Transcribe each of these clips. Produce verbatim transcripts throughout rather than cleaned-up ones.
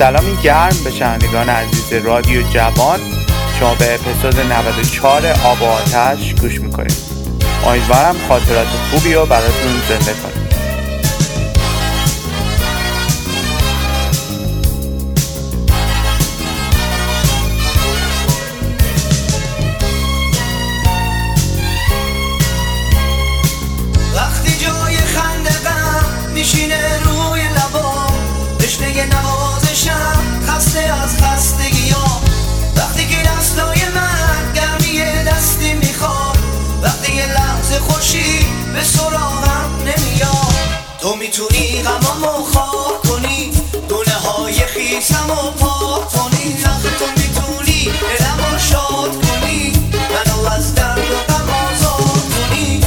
سلامی گرم به شنوندگان عزیز رادیو جوان. شما به اپیزود نود و چهار آب و آتش گوش میکنید. امیدوارم خاطرات خوبی رو براتون زنده کنید. وقتی جای خنده غم میشینه روی لبام، تشنه نوازشم خسته از خستگیام. وقتی که دستای من گرمی دستی میخواد، وقتی یه لحظه خوشی به سراغم نمیاد. تو میتونی غمامو خاک کنی، دونه های خیسمو پاک کنی. آخه تو میتونی دلمو شاد کنی، منو از درد و غم آزاد کنی.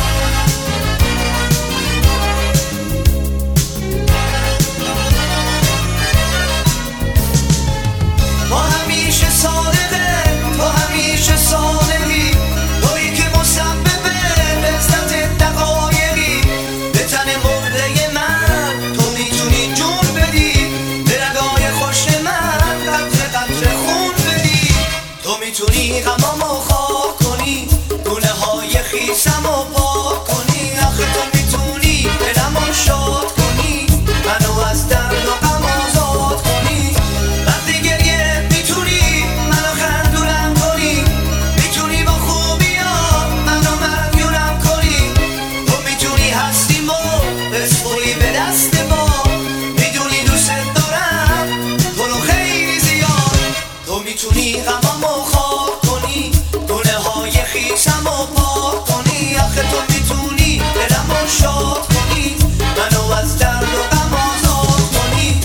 تو همیشه صادقه، تو همیشه صادقی، تویی که مسبب لذت دقایقی. به تن مرده من تو میتونی جون بدی، به رگای خوش من قطره قطره خون بدی. تو میتونی غمامو خاک کنی، دونه های خیسمو پاک کنی. آخه تو میتونی دلمو شاد کنی، منو از درد و غم آزاد کنی. وقتی گریه میتونی منو خندونم کنی، میتونی با خوبیات منو مدیونم کنی. تو میتونی هستیمو بسپری به دست ما، میدونی دوست دارم تو رو خیلی زیاد. تو میتونی غمامو خاک کنی، دونه های خیسمو پاک کنی. آخه تو میتونی دلمو شاد کنی، منو از درد و غم آزاد کنی.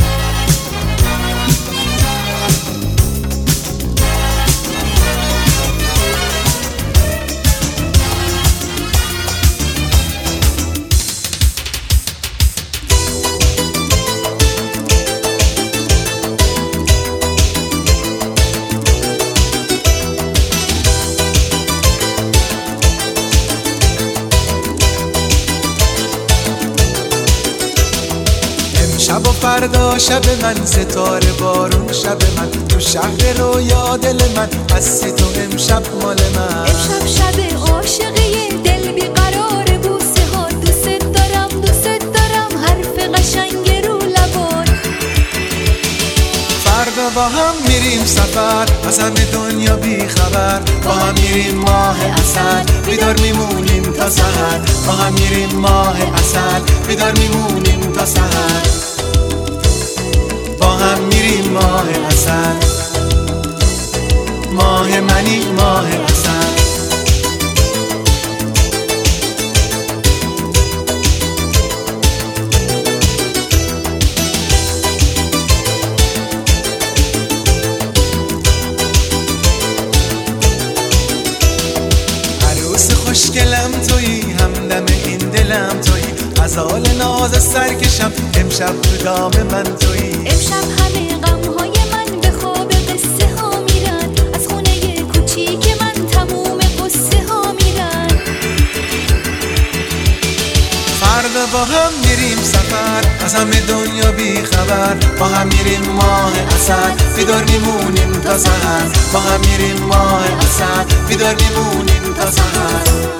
شب و فردا شب من، ستاره بارون شب من، تو شهر رویا دل من هستی تو امشب مال من. امشب شب عاشقی دل بیقرار بوسه ها، دوست دارم دوست دارم حرف قشنگ رو لبات. فردا با هم میریم سفر، از همه دنیا بی خبر. با هم میریم ماه عسل، بیدار میمونیم تا سحر. با هم میریم ماه عسل، بیدار میمونیم تا سحر. با هم میریم ماه عسل، ماه منی ماه عسل. عروس خوشگلم تویی، همدم این دلم تویی. غزال ناز سرکشم امشب تو دام من تویی. امشب همه غمهای من به خواب قصه ها میرن، از خونه کوچیک من تموم قصه ها میرن. فردا با هم میریم سفر، از همه دنیا بی خبر. با هم میریم ماه عسل، بیدار میمونیم تا سحر. با هم میریم ماه عسل، بیدار میمونیم تا سحر.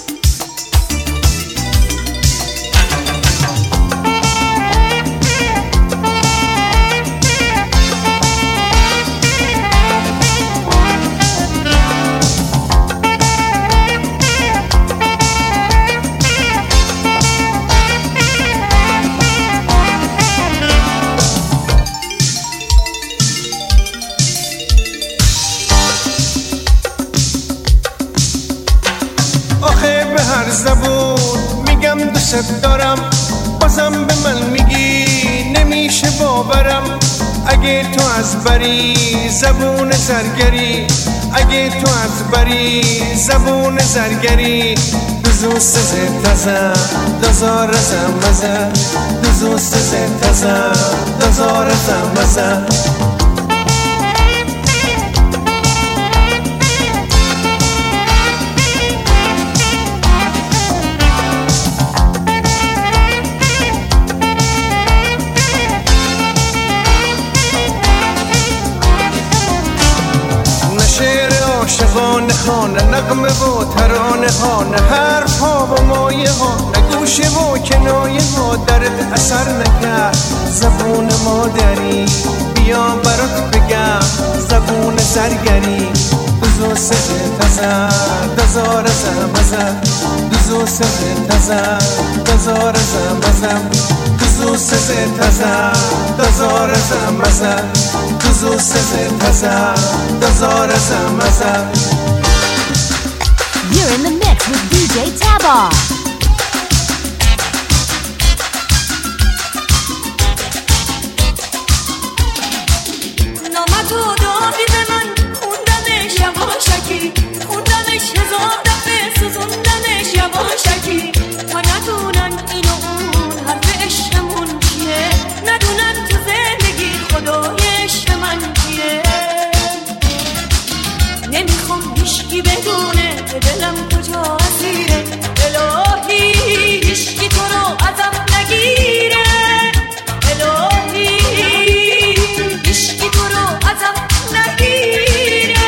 هر زبون میگم دوست دارم، بازم به من میگی نمیشه باورم. اگه تو از بری زبون زرگری، اگه تو از بری زبون زرگری. دوست تازه دزار زمزه، دوست تازه دزار زمزه. نغمه و ترانه ها، نه حرف ها و مایه ها، نه گوشه و کنایه ها درد اثر نکرد. زبون مادری بیا برات بگم، زبون زرگری دوزو سه تزر دزار زمزم، دوزو سه تزر دزار زمزم، دوزو سه تزر دزار زمزم، دوزو سه تزر دزار زمزم. You're in the mix with دی جی Tabar. نامت و دادی به من خوندمش یواشکی، خوندمش هزار دفعه سوزوندمش یواشکی، تا ندونن این و اون حرف عشقمون چیه، ندونن تو زندگی خدای عشق من کیه. نمیخوام هیشکی بدونه که دلم کجا اسیره، الهی هیشکی تو رو ازم نگیره، الهی هیشکی تو رو ازم نگیره.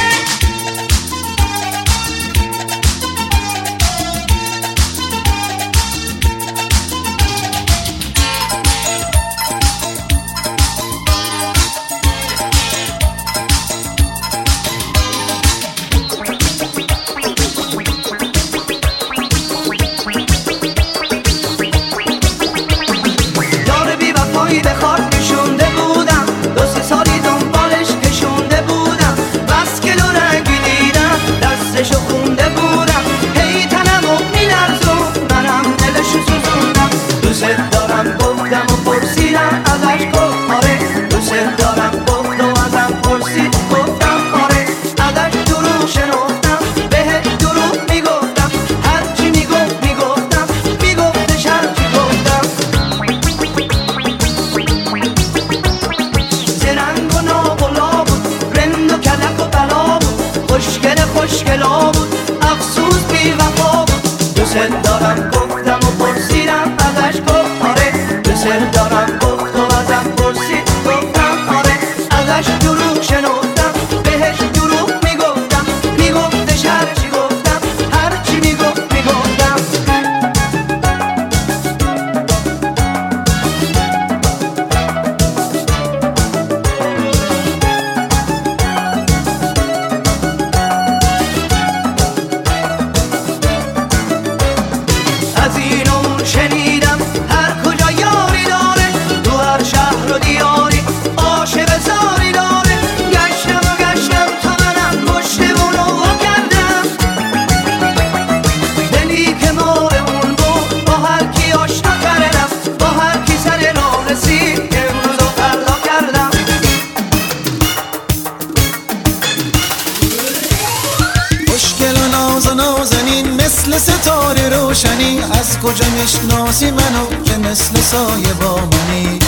از کجا میشناسی منو که مثل سایه با منی؟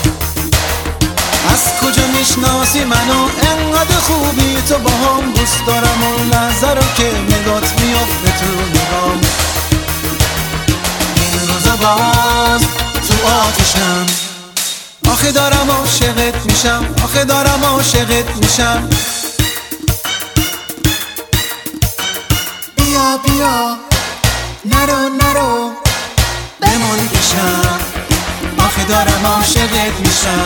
از کجا میشناسی منو انقدر خوبی تو با هم؟ دوست دارم اون لحظه رو که نگات میافته تو نگام. این روزا باز تو آتشم، آخه دارم عاشقت میشم، آخه دارم عاشقت میشم. بیا بیا نرو نرو بمون پیشم، آخه دارم عاشقت میشم.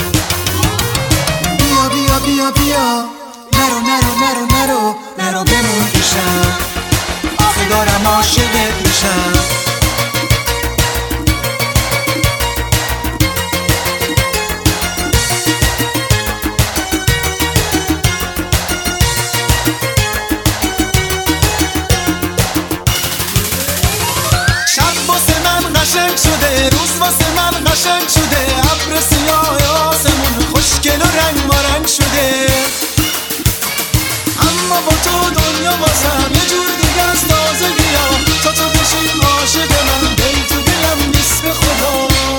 بیا بیا بیا بیا نرو نرو نرو نرو نرو بمون پیشم، آخه دارم عاشقت میشم. قشنگ شده روز واسه من قشنگ شده، ابر سیاه آسمون خوشگل و رنگ مارنگ شده. اما با تو دنیا بازم یه جور دیگه از تازگی ها، تا تو بشی عاشق من دل تو دلم نیست به خدا.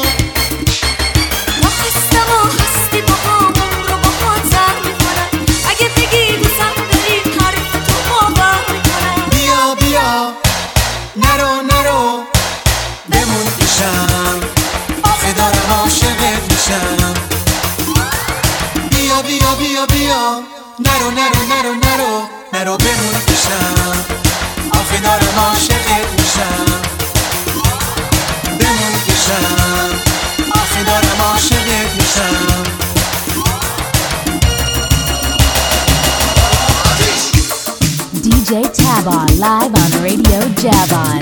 ما خستم و هستی با همون رو با خود زر میکنم، اگه بگی دوستم داری حرف تو باور میکنم. بیا بیا نرو نرو بمون پیشم، آخه دارم عاشقت میشم. بیا بیا بیا بیا نرو نرو نرو نرو نرو بمون پیشم، آخه دارم عاشقت میشم. بمون پیشم، آخه دارم عاشقت میشم. دی جی Tabon live on Radio Javon.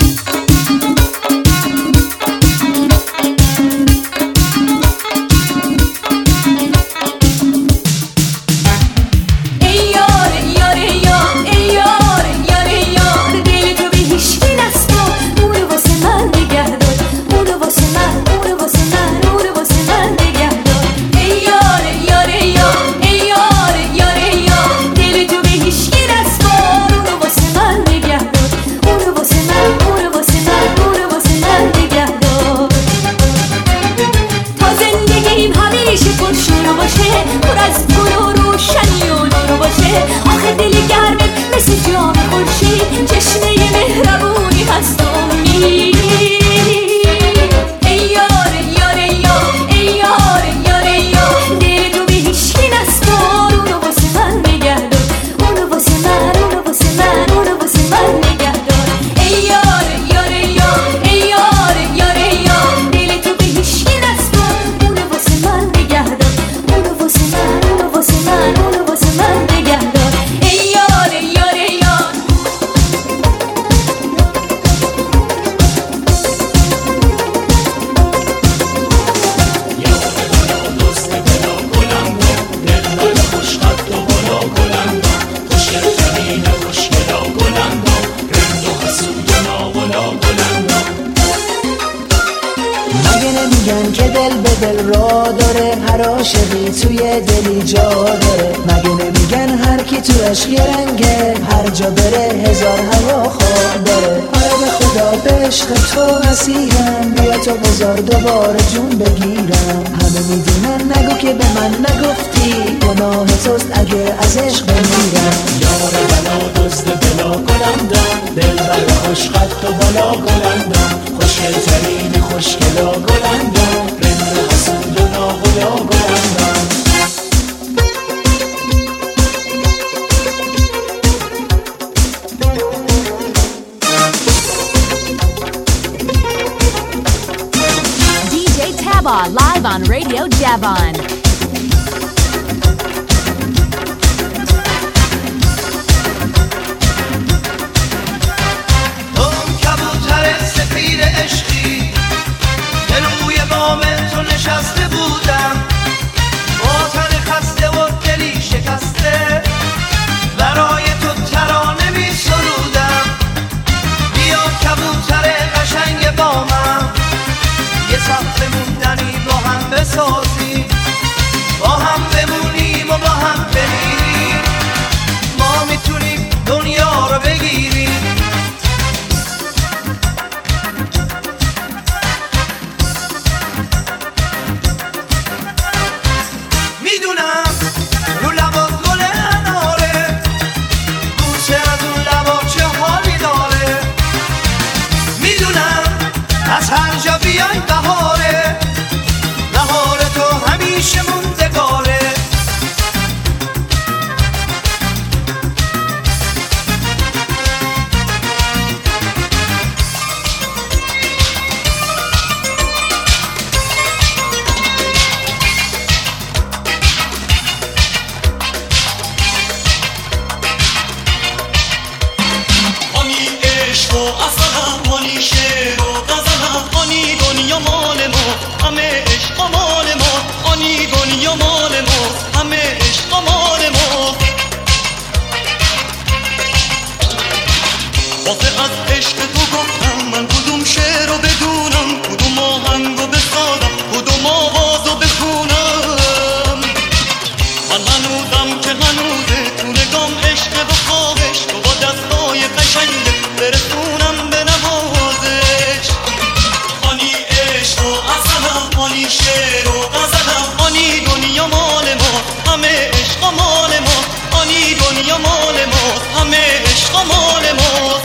عاشقی توی دلی جا داره، مگه نمیگن هر کی تو عشق یه رنگه، هر جا بره هزار هواخواه داره. آره به خدا به عشق تو اسیرم، بیا تو بذار دوباره جون بگیرم. همه میدونن نگو که به من نگفتی، گناه توست اگه از عشق بمیرم. یار بلا دزد بلا گلندم، دل بر خوشخط و بالا گلندم، خوشگل ترین خوشگلا گلندم، رند حسود و ناغلا گلندم. دی جی Tabon live on Radio Javon. عشقی که روی بام تو نشسته بودم، با تن خسته و دلی شکسته برای تو ترانه می سرودم. بیا کبوتر قشنگ بامم، یه سفر موندنی با هم بسازیم، با هم بمونیم و با هم بمیریم. ما میتونیم دنیا رو بگیریم. بیای بهاره، بهار تو همیشه موندگاره. آنی عشق و اصلا، آنی شعر و غزلم، آنی دنیا مال ما، همه عشق مال ما، آنی دنیا مال ما، همه عشق مال ما. واسه از عشق تو گفتم من کدوم شعر رو بدونم، کدوم آهنگ رو بسازم، کدوم آواز رو بخونم. من هنوزم که هنوزه تو نگام عشق و خواهش، تو با دستای قشنگ برسونم به نوازش. آنی عشق و اصلا، آنی شعر و غزلم، آنی دنیا مال ما، همه عشق مال ما، آنی دنیا مال ما، همه عشق مال ما.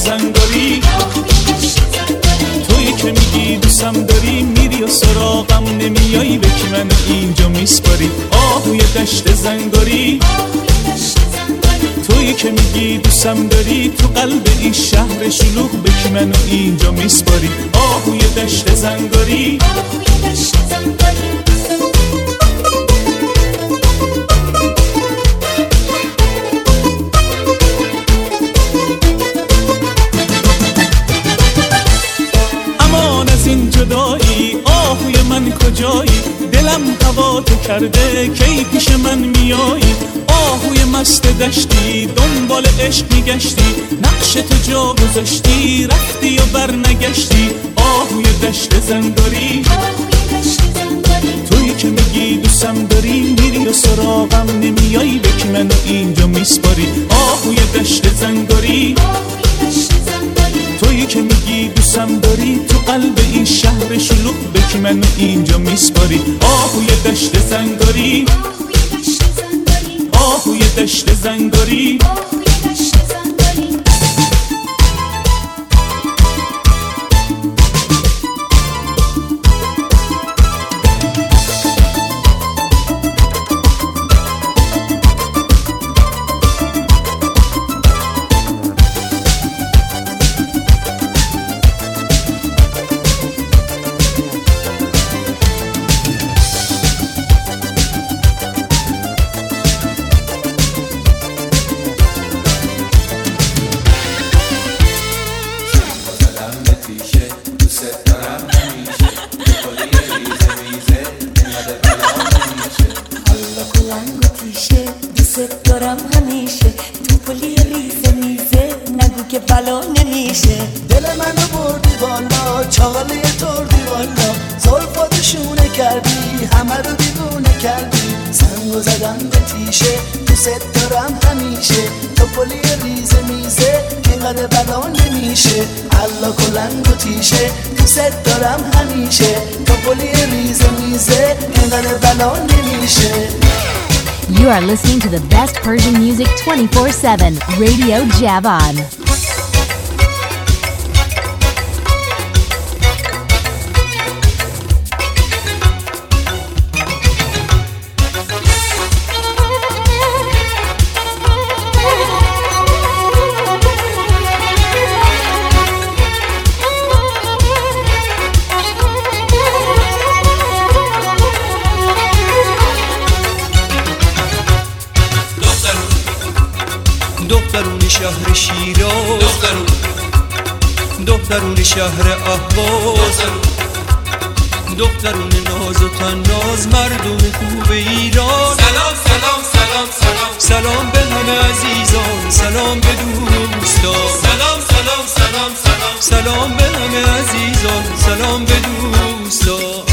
زنگاری، تویی که میگی دوستم داری میری و سراغم نمیایی به که منو اینجا میسپاری. آهوی دشت زنگاری، تویی که میگی دوستم داری تو قلب این شهر شلوغ به که منو اینجا میسپاری. آهوی دشت زنگاری، امان از این جدایی آهوی من کجایی، دلم هوا تو کرده کی پیش من میایی. آهوی مست دشتی دنبال عشق میگشتی، نقش تو جا گذاشتی رفتی و بر نگشتی. آهوی دشت زنگاری، تویی که میگی دوستم داری میری و سراغم نمیایی به که منو اینجا میسپاری. آهوی دشت زنگاری، تویی که میگی دوستم داری تو قلب این شهر شلوغ به که منو اینجا میسپاری. آهوی دشت زنگاری، آهوی دشت زنگاری. You are listening to the best Persian music twenty-four seven, Radio Javan. دخترون شهر شیراز، دخترون دخترون شهر اهواز، دخترون ناز و تناز، مردم خوب ایران. سلام سلام سلام سلام سلام به همه عزیزان، سلام به دوستان. سلام سلام سلام سلام سلام به همه عزیزان، سلام به دوستان.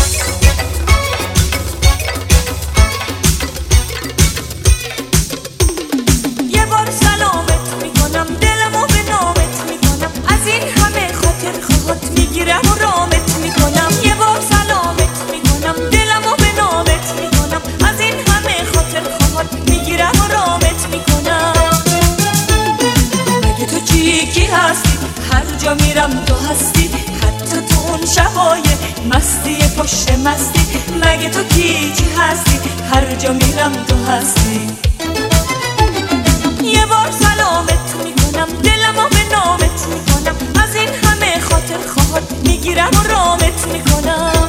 میرم تو هستی، حتی تو اون شبای مستی پشت مستی. مگه تو کی کی هستی، هر جا میرم تو هستی. یه بار سلامت میکنم، دلمو به نامت میکنم، از این همه خاطر خواهد میگیرم و رامت میکنم.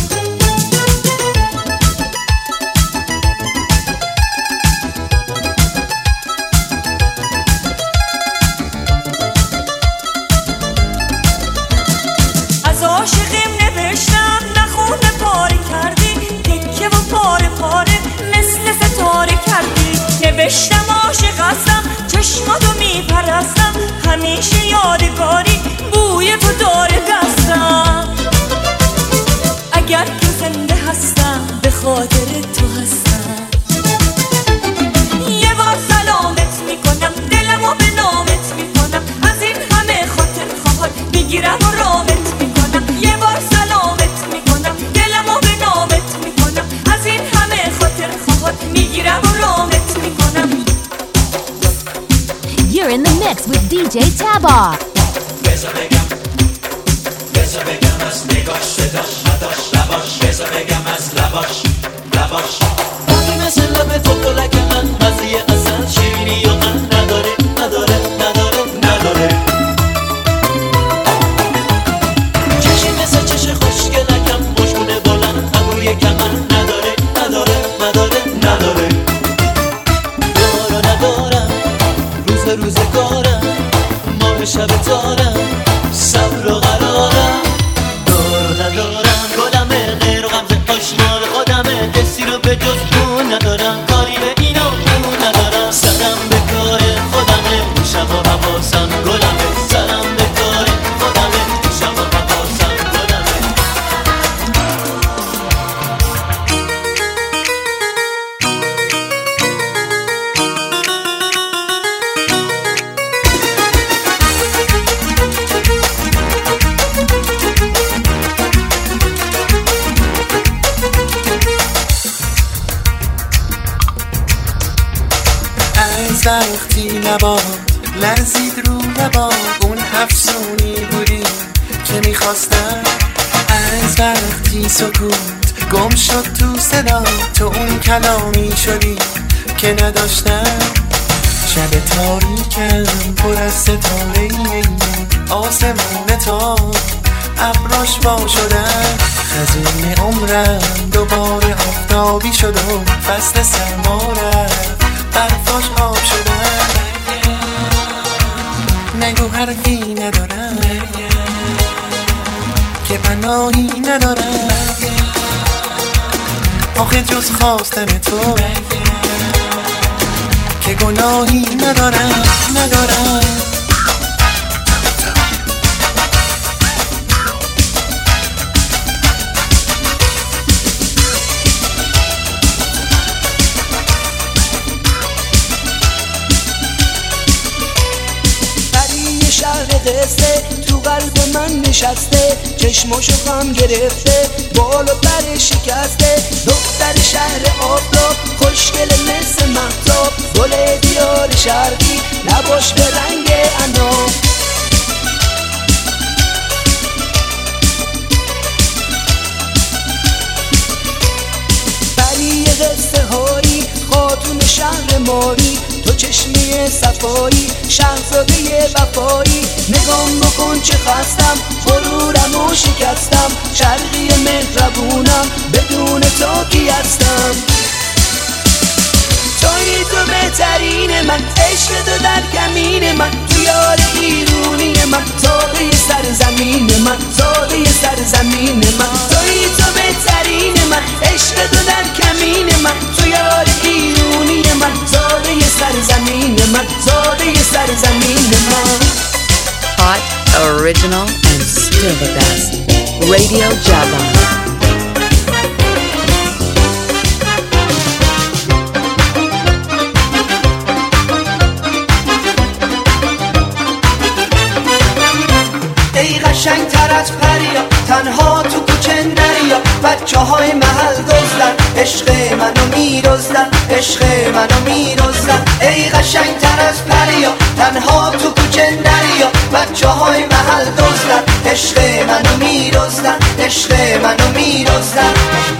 عاشقیم نوشتم نخونه پاره کردی، تکه و پاره پاره مثل ستاره کردی. نوشتم عاشق هستم، چشماتو میپرستم، همیشه یادگاری بوی تو داره دستم. اگر که زنده هستم به خاطر تو هستم. یه بار سلامت میکنم، دلمو به نامت میکنم، از این همه خاطر خواهد میگیرم و رامت میکنم. یه بار سلامت میکنم، دلمو به نامت میکنم، از این همه خاطر خواهد میگیرم و رامت میکنم. You're in the mix with D J Tabar. بذار بگم بذار بگم از نگاش صداش نداش لباش بذار بگم از لباش لباش باقی مثل لب تو پلک من مزه اصل شیرینی و من نداره نداره نداره نداره چشی مثل چش خوشگلکم مشکونه بلند ابروی کمن نداره نداره نداره نداره دارا ندارم روز روزگارم ماه شب تارم صبر و قرارم دارا ندارم گلمه غیر و غمزه آشنا به خودمه کسی رو به جز اون ندارم کاری به این و اون ندارم سرم به کار خودمه شب و حواسم گلمه سرم به کار خودمه شب و حواسم گلمه از وقتی لبات لرزید رو لبات اون افسونی بودی که میخواستم از وقتی سکوت گم شد تو صدا تو اون کلامی شدی که نداشتم شب تاریکم پر از ستاره آسمون تا ابراش وا شدن خزون عمرم دوباره آفتابی شد و فصل سرما رفت برفاش آب شدن نگو حرفی ندارم که پناهی ندارم آخه جز خواستن تو که گناهی ندارم ندارم قصه تو قلب من نشسته چشماشو غم گرفته بال و پر شکسته دختر شهر آفتاب خوشگل مثل مهتاب گل دیار شرقی لباش به رنگ عناب بری قصه هایی خاتون شهر ماری تو چشمی صفایی شهزاده وفایی نگام بکن چه خستم غرورم و شکستم شرقی مهربونم بدون تو کی هستم توی تو بهترین من عشق تو در کمین من تو یار ایرونی من زاده سرزمین من زاده سرزمین من توی تو بهترین من عشق تو در کمین من تو یار ایرونی من زاده سرزمین من زاده سرزمین من Hot, original, and still the best. Radio Java. ای قشنگ تر از پریا تنها تو کوچه نریا بچه های محل دزدن عشق منو میدزدن عشق منو میدزدن ای قشنگ تر از پریا تنها تو کوچه نریا بچه های محل دزدن عشق منو میدزدن عشق منو میدزدن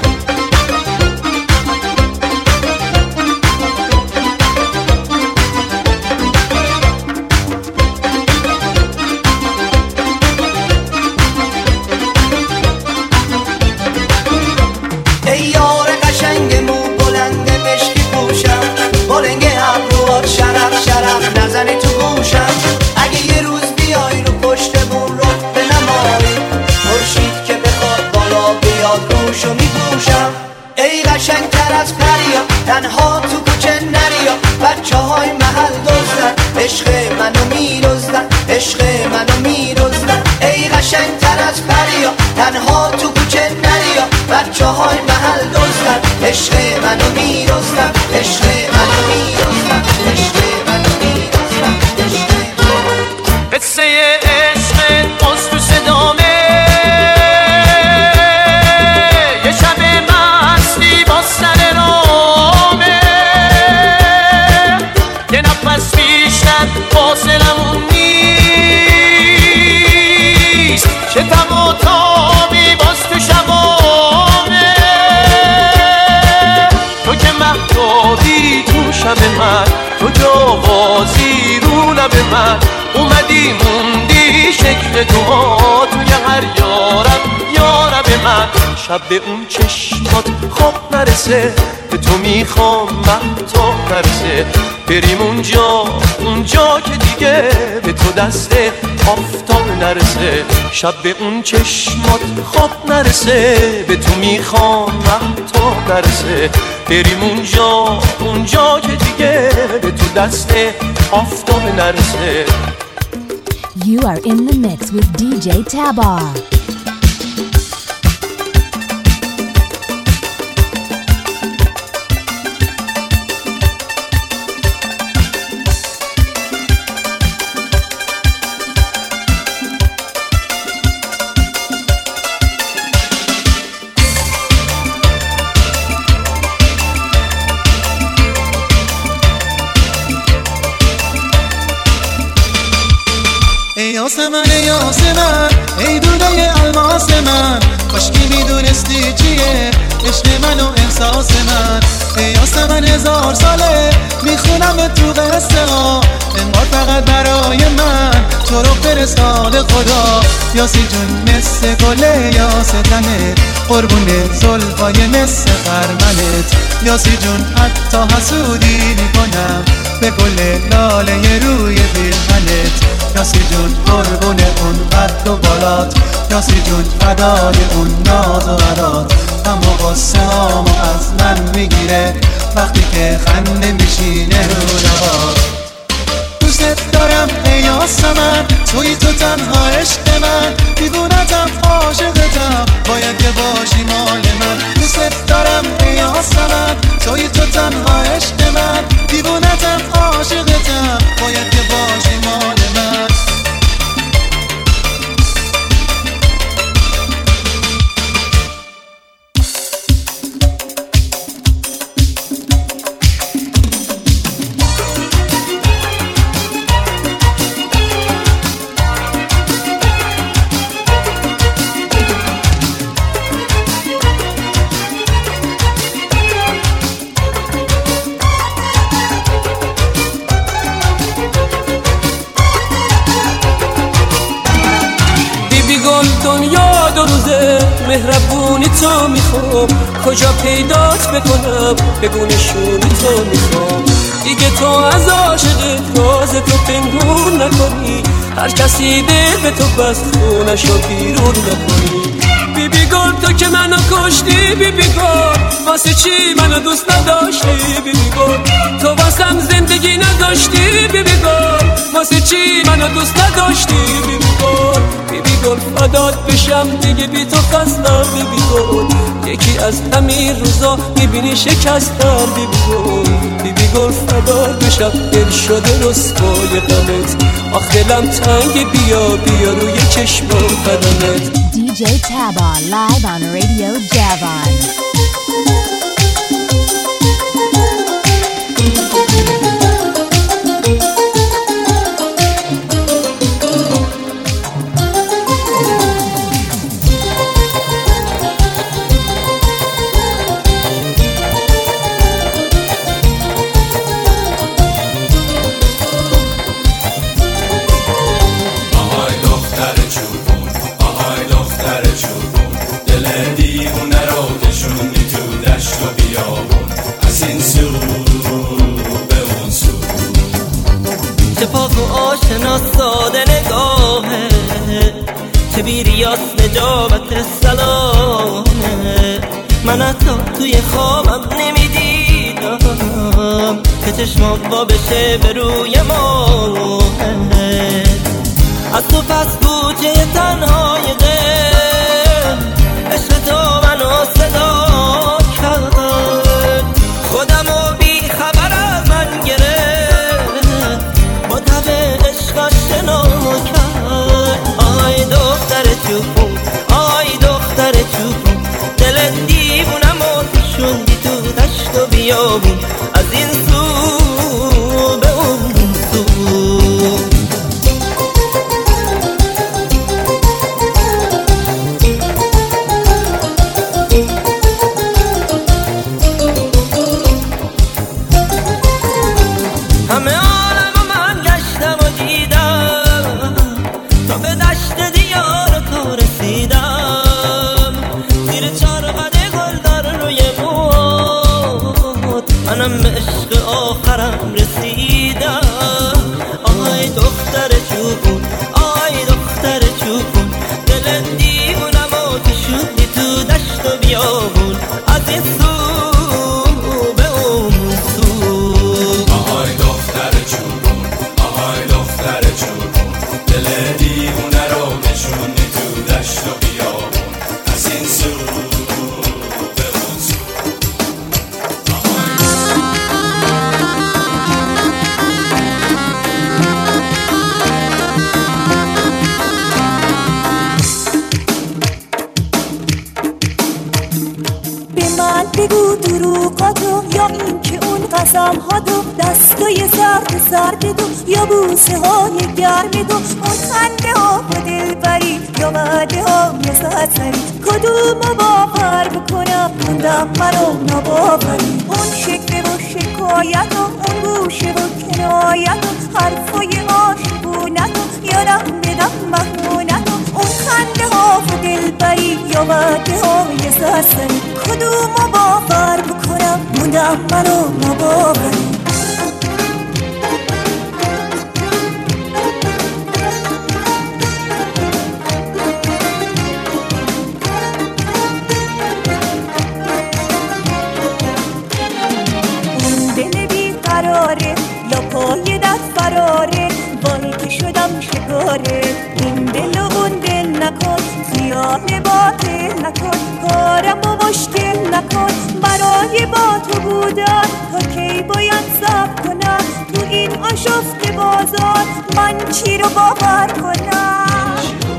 نزنی تو گوشم اگه یه روز بیای رو پشتمون رو به نمایی مرشید که بخواد بالا بیاد روشو میپوشم ای قشنگ تر از پریا تنها تو کوچه نریا بچه های محل دزدن عشق منو میدزدن عشق منو میدزدن ای قشنگ تر از پریا تنها تو کوچه نریا بچه های محل دزدن عشق منو میدزدن عشق منو میدزدن عشق قصه عشق باز تو صدامه یه شب مستی با سر رامه یه نفس بیشتر فاصلمون نیست پروازی رو لب من اومدی موندی شکل تو توی هر یارم یارم من شب به اون چشمات خواب نرسه به تو میخوام مهتاب نرسه بریم اونجا اونجا که دیگه به تو دست آفتاب نرسه شب به اون چشمات خواب نرسه به تو میخوام مهتاب نرسه بریم اونجا اونجا که دیگه به تو دست آفتاب نرسه. You are in the mix with دی جی Tabar. یاسمن یاسمن ای دوده الماس من کاشکی میدونستی چیه عشق من و احساس من ای یاسمن هزار ساله میخونم تو قصه ها انگار فقط برای من تو رو فرستاد خدا یاسی جون مثل گله یاس تنت قربون زلفای مثل خرمنت یاسی جون حتی حسودی میکنم به گل لاله روی پیرهنت یاسی جون قربون اون قد و بالات یاسی جون فدای اون ناز و عدات اما قصه هامو از من میگیره وقتی که خنده میشینه رو لبات دوست دارم ای یاسمن توی تو تنها عشق من دیوونتم عاشقتم باید که باشی مال من دوست دارم ای یاسمن توی تو تنها عشق من دیوونتم عاشقتم باید که باشی مال من دنیا دو روزه مهربونی تو میخوام کجا پیدات بکنم بگو نشونی تو میخوام دیگه تو از عاشق راز تو پنهون نکنی هر کسی دل به تو بست خونشو بیرون نکنی بی بی گل تو که منو کشتی بی بی گل واسه چی منو دوست نداشتی بی بی گل تو واسم زندگی نداشتی بی بی گل واسه چی منو دوست نداشتی بی بی گل بی بی گل فدات بشم دیگه بی تو خستم بی بی گل یکی از همین روزا میبینی شکستم بی بی گل بی بی گل فدات بشم دل شده رسوای غمت آخ دلم تنگ بیا بیا روی چشم و قدمت. دی جی Tabar live on Radio Javon. ساده نگاهه که بیریاس نجابت سلامه من حتی توی خوابم نمیدیدم که چشمام وا بشه به روی ماه از تو پس کوچه تنهای غم عشق تو منو صدا کرد خودمو بی خبر از من گرفت با تب عشقش شنا کرد آی دختر چوبون آی دختر چوبون دل دیوونم و شوندی تو دشت و بیابون از این سو به اون سو تو یا بوسه های گرم تو، اون خنده ها و دلبری یا وعده های سرسری، کدومو باور بکنم موندم منو نباوری. اون شکل و شکایت و اون گوشه و کنایت و حرفای عاشقونت و یادم بدم مهمونت و اون خنده ها و دلبری یا وعده های سرسری، کدومو باور بکنم موندم منو نباوری. یا پای دست فراره وای که شدم شکاره، این دل و اون دل نکن خیال باطل نکن، کارم و مشکل نکن برای با تو بودن، تا کی باید صبر کنم تو این آشفته بازار، من چی رو باور کنم؟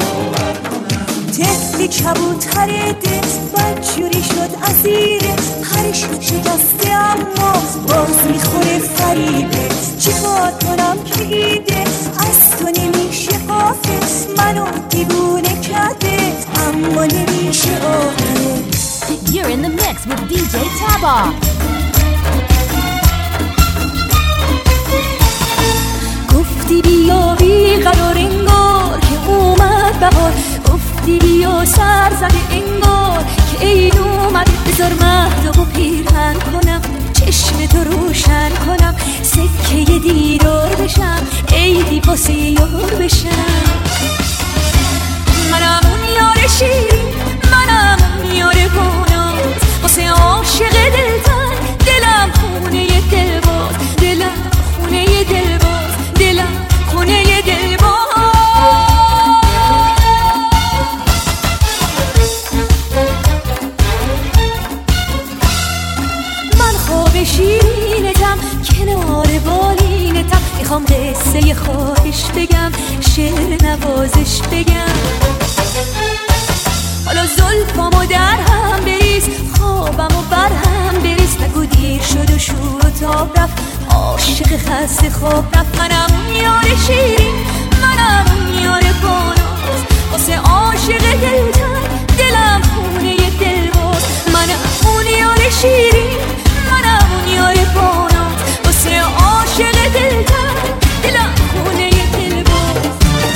طفلی کبوتر دل بدجوری شد اسیره، پرش شکسته اما باز میخوره فریبه، چی کار کنم که ایده از تو نمیشه قافه، منو دیوونه کرده اما نمیشه آقه. You're in the mix with دی جی Taba. گفتی بیا بی قرار انگار که اومد بهار، گفتی بیا سر زده انگار که عید اومد، بذار مهدو پیرهن کنم چشم تو روشن کنم، سکه دیدار بشم عیدی واسه یار بشم. منم اون یار شیرین، منم اون یار گناه، واسه عاشق دلتن دلم خونه دلباز، دلم خونه دلباز، دلم خونه دلباز. من خواب شیرینتم کنار بالینتم، میخوام قصه خواهش بگم شعر نوازش بگم، حالا زلفامو در هم بریز خوابمو بر هم بریز، نگو دیر شد و شور و تاب رفت عاشق خسته خواب رفت. منم اون یار شیرین، منم اون یار باناز، واسه عاشق دلتن دلم خونه دلباز. منم اون یار شیرین، منم اون یار باناز، واسه عاشق دلتن دلم خونه دلباز.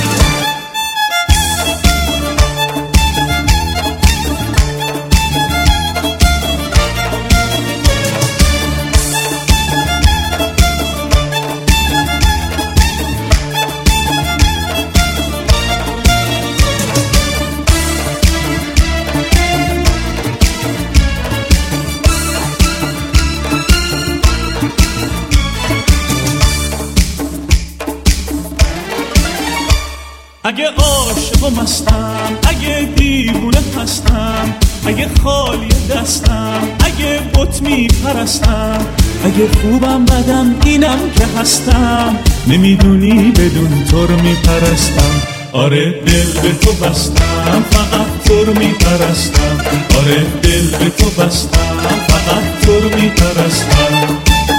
اگه عاشق و مستم، اگه دیوونه هستم، اگه خالی دستم، اگه بت میپرستم، اگه خوبم بدم اینم که هستم، نمیدونی بدون تو رو میپرستم. آره دل به تو بستم فقط تو رو میپرستم، آره دل به تو بستم فقط تو رو میپرستم.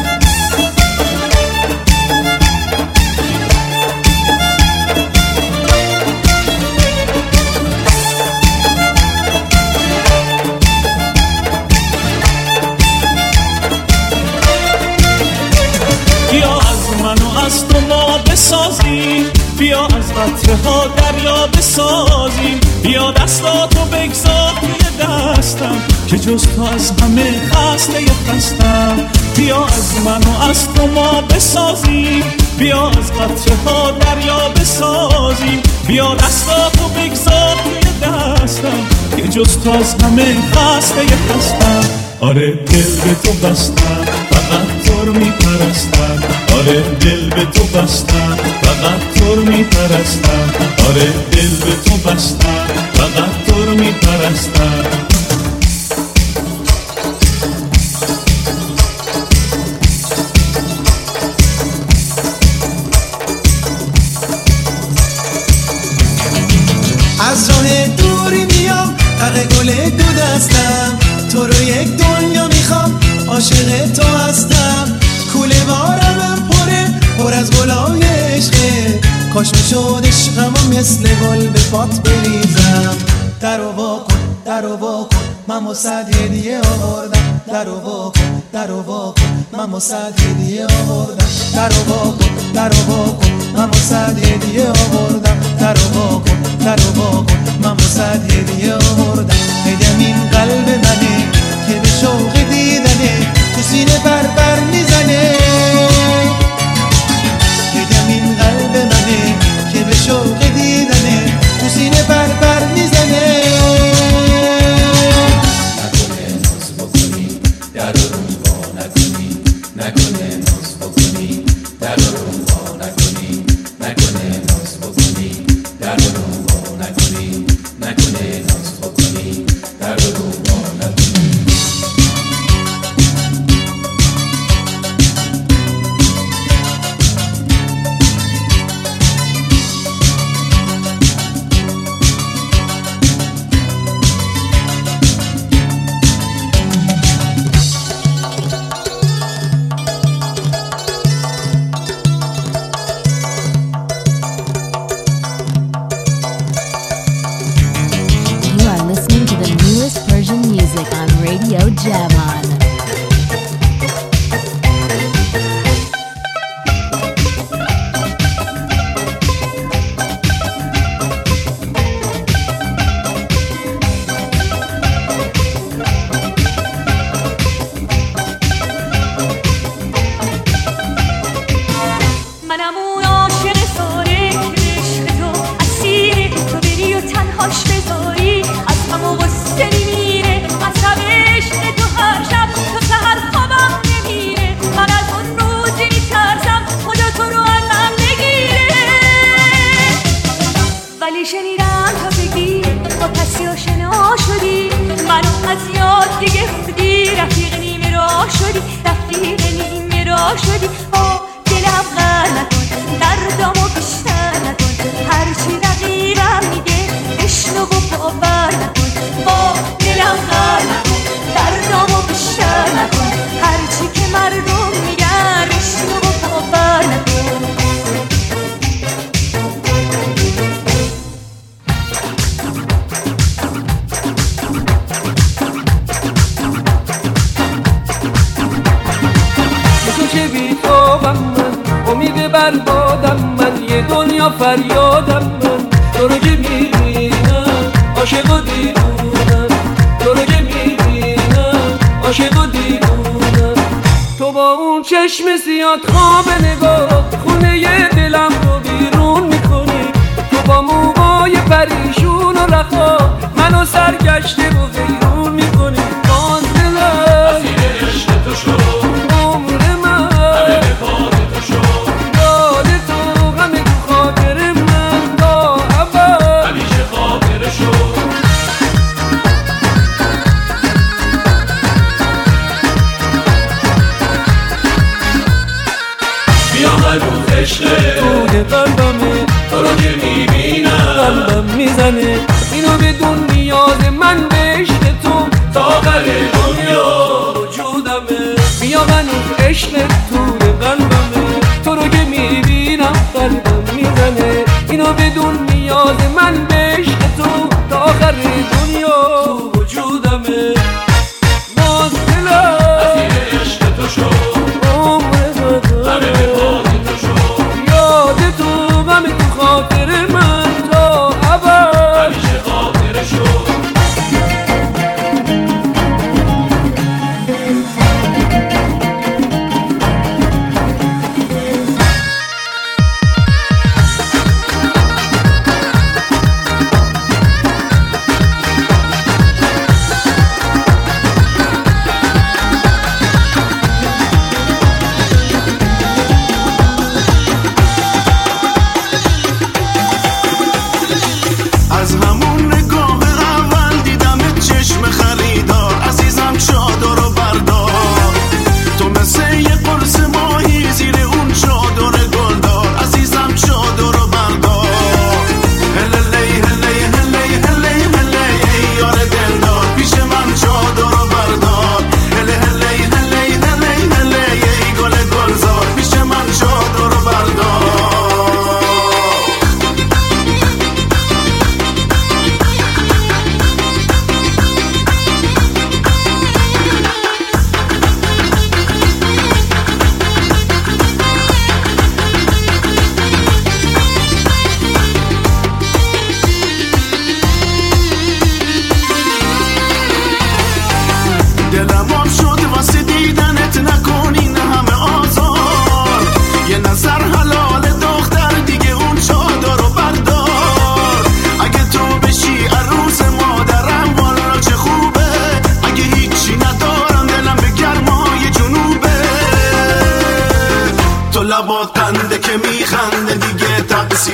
از تو ما بسازیم، بیا از قطره ها دریا بسازیم، بیا دستاتو بگذار توی دستم که جز تو از همه خسته خستم. بیا از من و از تو ما بسازیم، بیا از قطره ها دریا بسازیم، بیا دستاتو بگذار توی دستم که جز تو از همه خسته خستم. آره دل به تو بستم فقط تو رو میپرستم، آره دل به تو بستم فقط تو رو میپرستم، آره دل به تو بستم فقط تو رو میپرستم. از راه دوری میام حق گل دو دستم، تو رو یک دنیا میخوام عاشق تو هستم. کوله بارم پره پر از گلای عشقه، کاش میشد عشقمو مثل گل به پات بریزم. درو وا کن درو وا کن من واسد هدیه آوردم. درو وا کن درو وا کن من واسد هدیه آوردم. درو وا کن درو وا کن من واسد هدیه آوردم. درو وا کن درو وا کن من واسد هدیه آوردم. هدیه‌م این قلب منه که به شوق دیدنه تو سینه بر بر میزنه. هدیه‌م این قلب منه که به شوق دیدنه تو سینه بر بر میزنه. نکنه ناز بکنی در رو وا نکنی، نکنه ناز بکنی در رو وا نکنی، نکنه ناز بکنی در رو وا نکنی، نکنه ناز بکنی در رو وا نکنی. Javon. منم اون عاشق ساره که عشق تو اسیره، تو بری و تنهاش بذاری از همه غصه میمیره. عصب عشق تو هر شب تو سهر خوابم نمیره. من از اون روزی میترسم خدا تو رو ازم بگیره. ولی شنیدم تا بگی با کسی آشنا شدی، منو از یاد دیگه خودی، رفیق نیمه راه شدی، رفیق نیمه راه شدی. آه دلم غر نکن دردامو بیشتر نکن، هرچی رقیبم میگه بشنو و باور نکن. با دلم غر نکن دردامو بیشتر نکن، هرچی که مردم میگن بشنو و باور نکن. تو چه بیتابم من، امید بربادم من، یه دنیا فریادم من. تو رو که میبینم عاشق و دیوونم، تو رو که میبینم عاشق و دیوونم. تو با اون چشم زیاد خواب نگاه خونه ی دلم رو بیرون میکنی. تو با موهای پریشون و رخا منو سرگشته و حیرون میکنی. باز دلم اسیر عشق تو شد، عمر من همه به خاطر تو شد. یاد تو غم تو خاطر من تا ابد همیشه خاطر شد. بیا هنوز عشقه توی قلبمه، تو رو که میبینم قلبم میزنه. اینو بدون نیاز من به عشق تو تا آخر دنیا وجودمه. بیا هنوز عشق توی قلبمه، تو رو که میبینم قلبم میزنه. اینو بدون نیاز من به عشق تو تا آخر دنیا وجودمه. باز دلم اسیر عشق تو شد، همه به خاطر تو شد. یاد تو غم تو خاطر من تا ابد همیشه خاطر شد.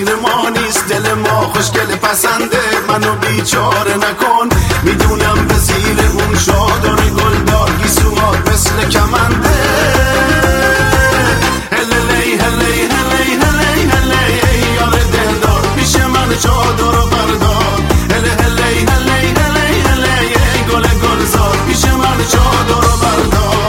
مثل ما نیست، دل ما خوشگل پسنده، منو بیچاره نکن، میدونم به زیر اون شادان گلدار گیسوات مثل کمنده. هللی هلی هلی هلی هلی یار دلدار پیش من چادر و بردار. هلی هلی هلی هلی هلی گل گلزار پیش من چادر و بردار.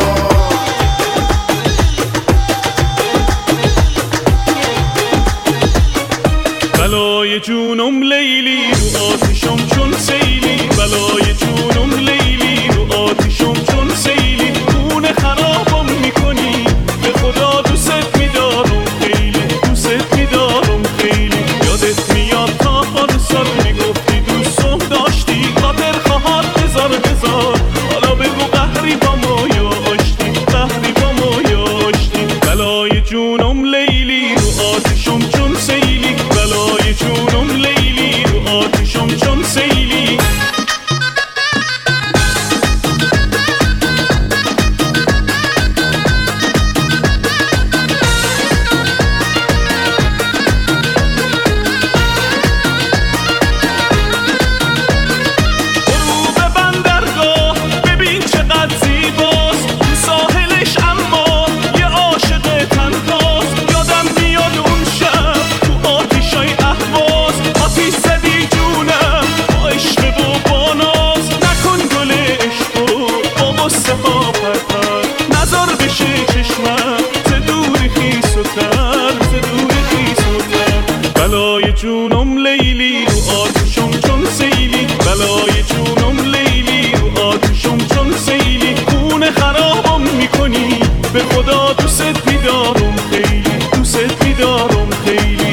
بلای جونم لیلی رو آتیشم چون سیلی، بلای جونم لیلی رو آتیشم چون سیلی، خونه خرابم میکنی به خدا دوست میدارم خیلی، دوست میدارم خیلی. یادت میاد تا پارسال میگفتی دوستم داشتی، خاطر خواهد هزار هزار، حالا بگو قهری با ما یا آشتی، قهری با ما یا آشتی. بلای جونم لیلی رو آتیشم چون سیلی، بلای جونم لیلی رو آتیشم چون سیلی. غروب بندرگاه ببین چقدر زیباست، ساحلش اما یه عاشق تنهاست. یادم میاد اون شب تو آتیشای اهواز، آتیش زدی جونم با عشق و با ناز. نکن گل عشقو با غصه ها پرپر، نزار بشه چشمم ز دوری خیس و تر، ز دوری خیس و تر. بلای جونم لیلی رو آتیشم چون سیلی، بلای جونم لیلی رو آتیشم چون سیلی، خونه خرابم میکنی به خدا دوست میدارم خیلی، دوست میدارم خیلی.